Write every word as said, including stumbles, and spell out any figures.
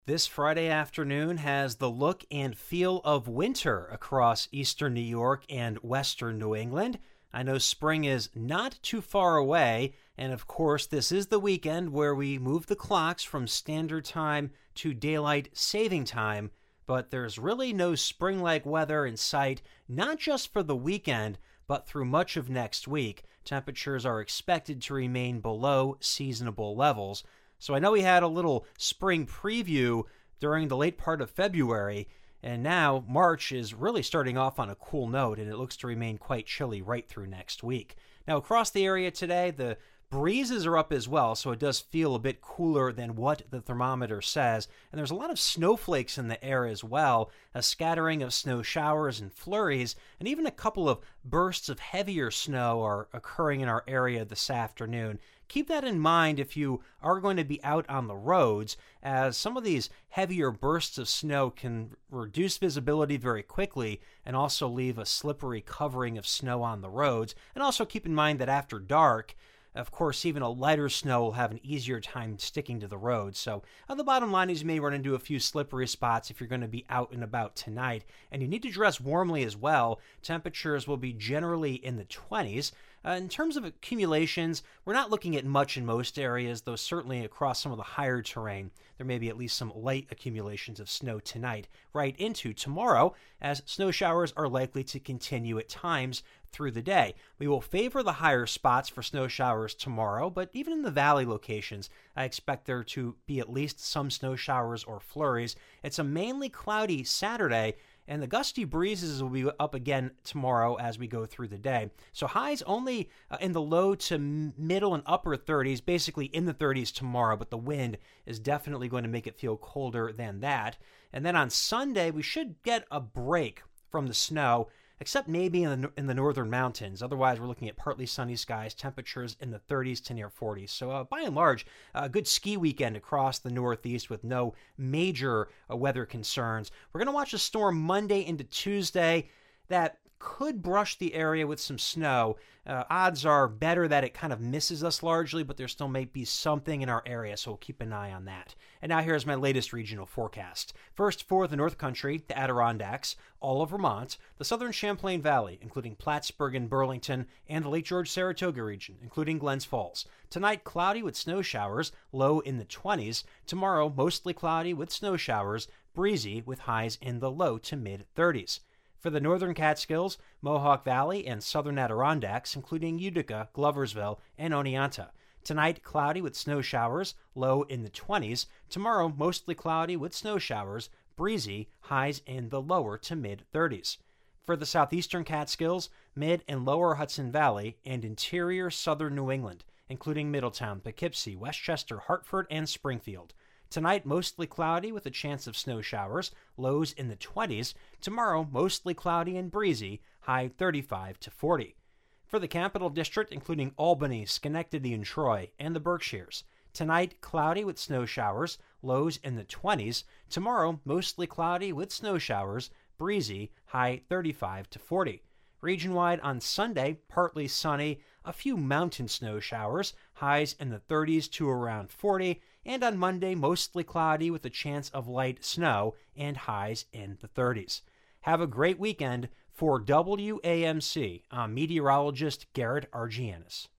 This Friday afternoon has the look and feel of winter across eastern New York and western New England. I know spring is not too far away, and of course, this is the weekend where we move the clocks from standard time to daylight saving time, but there's really no spring-like weather in sight, not just for the weekend, but through much of next week. Temperatures are expected to remain below seasonable levels. So I know we had a little spring preview during the late part of February, and now March is really starting off on a cool note, and it looks to remain quite chilly right through next week. Now, across the area today, the breezes are up as well, so it does feel a bit cooler than what the thermometer says, and there's a lot of snowflakes in the air as well, a scattering of snow showers and flurries, and even a couple of bursts of heavier snow are occurring in our area this afternoon. Keep that in mind if you are going to be out on the roads, as some of these heavier bursts of snow can reduce visibility very quickly and also leave a slippery covering of snow on the roads. And also keep in mind that after dark, of course, even a lighter snow will have an easier time sticking to the road. So uh, the bottom line is you may run into a few slippery spots if you're going to be out and about tonight. And you need to dress warmly as well. Temperatures will be generally in the twenties. Uh, in terms of accumulations, we're not looking at much in most areas, though certainly across some of the higher terrain, there may be at least some light accumulations of snow tonight, right into tomorrow, as snow showers are likely to continue at times through the day. We will favor the higher spots for snow showers tomorrow, but even in the valley locations, I expect there to be at least some snow showers or flurries. It's a mainly cloudy Saturday, and the gusty breezes will be up again tomorrow as we go through the day. So highs only uh, in the low to middle and upper thirties, basically in the thirties tomorrow, but the wind is definitely going to make it feel colder than that. And then on Sunday, we should get a break from the snow, except maybe in the, in the northern mountains. Otherwise, we're looking at partly sunny skies, temperatures in the thirties to near forties. So uh, by and large, a good ski weekend across the Northeast with no major uh, weather concerns. We're going to watch a storm Monday into Tuesday that could brush the area with some snow. Uh, odds are better that it kind of misses us largely, but there still may be something in our area, so we'll keep an eye on that. And now here's my latest regional forecast. First, for the North Country, the Adirondacks, all of Vermont, the southern Champlain Valley, including Plattsburgh and Burlington, and the Lake George-Saratoga region, including Glens Falls. Tonight, cloudy with snow showers, low in the twenties. Tomorrow, mostly cloudy with snow showers, breezy with highs in the low to mid-thirties. For the northern Catskills, Mohawk Valley, and southern Adirondacks, including Utica, Gloversville, and Oneonta. Tonight, cloudy with snow showers, low in the twenties. Tomorrow, mostly cloudy with snow showers, breezy, highs in the lower to mid-thirties. For the southeastern Catskills, mid and lower Hudson Valley, and interior southern New England, including Middletown, Poughkeepsie, Westchester, Hartford, and Springfield. Tonight, mostly cloudy with a chance of snow showers, lows in the twenties. Tomorrow, mostly cloudy and breezy, high thirty-five to forty. For the Capital District, including Albany, Schenectady, and Troy, and the Berkshires. Tonight, cloudy with snow showers, lows in the twenties. Tomorrow, mostly cloudy with snow showers, breezy, high thirty-five to forty. Region-wide on Sunday, partly sunny, a few mountain snow showers, highs in the thirties to around forty, and on Monday, mostly cloudy with a chance of light snow and highs in the thirties. Have a great weekend. For W A M C, I'm meteorologist Garrett Argianis.